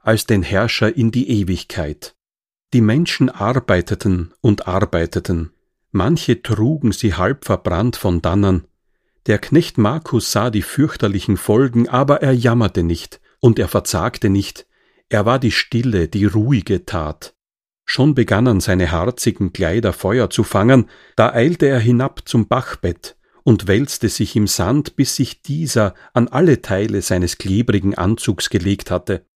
als den Herrscher in die Ewigkeit. Die Menschen arbeiteten und arbeiteten, manche trugen sie halb verbrannt von dannen. Der Knecht Markus sah die fürchterlichen Folgen, aber er jammerte nicht und er verzagte nicht, er war die stille, die ruhige Tat. Schon begannen seine harzigen Kleider Feuer zu fangen, da eilte er hinab zum Bachbett und wälzte sich im Sand, bis sich dieser an alle Teile seines klebrigen Anzugs gelegt hatte.